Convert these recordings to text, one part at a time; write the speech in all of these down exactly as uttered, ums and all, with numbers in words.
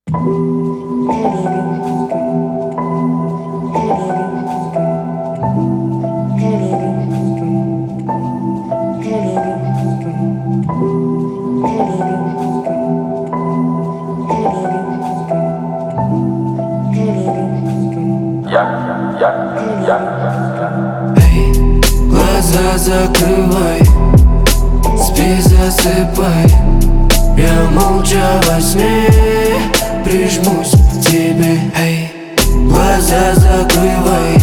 Эй, глаза закрывай, спи, засыпай. Я молча во сне прижмусь к тебе. Эй, глаза закрывай,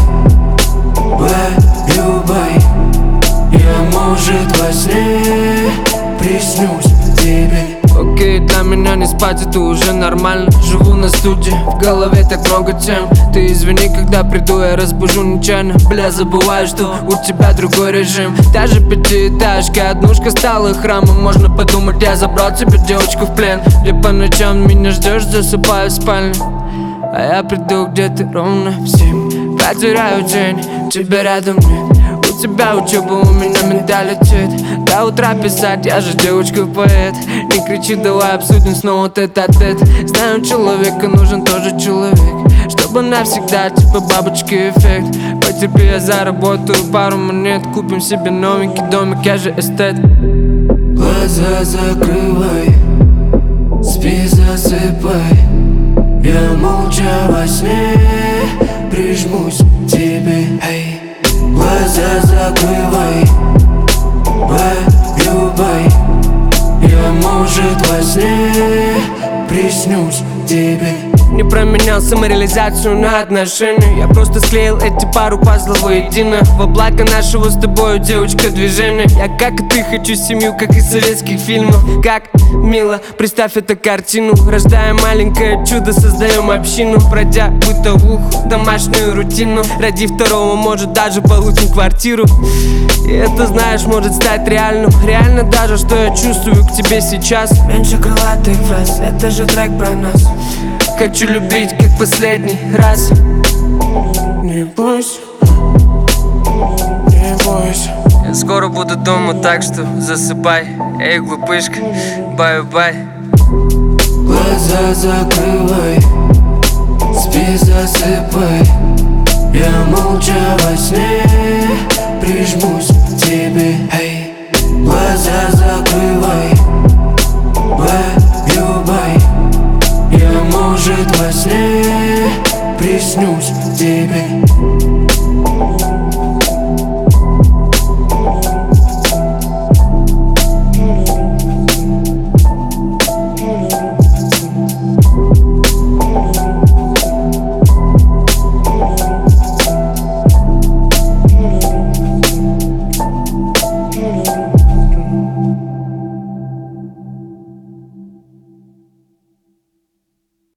любай. Я, может, во сне приснюсь тебе. Окей, для меня не спать это уже нормально. Живу на студии, в голове так много тем. Ты извини, когда приду, я разбужу нечаянно. Бля, забываю, что у тебя другой режим. Та же пятиэтажка, однушка стала храмом. Можно подумать, я забрал тебе девочку в плен. Где по ночам меня ждешь, засыпаю в спальне. А я приду, где ты ровно в семь. Потеряю день, тебя рядом нет. У тебя учеба, у меня менталитет. До утра писать, я же девочка-поэт. Не кричи, давай обсудим снова тет-а-тет. Знаю, человеку нужен тоже человек, чтобы навсегда, типа бабочки эффект. Потерпи, я заработаю пару монет. Купим себе новенький домик, я же эстет. Глаза закрывай, спи, засыпай. Я молча во сне прижмусь к тебе. Эй, глаза закрывай, любай. Я, может, во сне приснюсь тебе. Не променял самореализацию на отношения. Я просто склеил эти пару пазлов воедино. Во благо нашего с тобой, девочка, движения. Я, как и ты, хочу семью, как из советских фильмов. Как мило, представь эту картину. Рождаем маленькое чудо, создаем общину. Пройдя бытовуху, домашнюю рутину. Ради второго, может, даже получим квартиру. И это, знаешь, может стать реальным. Реально даже, что я чувствую к тебе сейчас. Меньше крылатых фраз, это же трек про нас. Хочу любить, как последний раз. Не бойся, не бойся. Я скоро буду дома, так что засыпай. Эй, глупышка, бай-бай. Глаза закрывай, спи, засыпай. Я молча во сне прижмусь к тебе. Эй, глаза закрывай, любай. Я, может, во сне приснюсь тебе.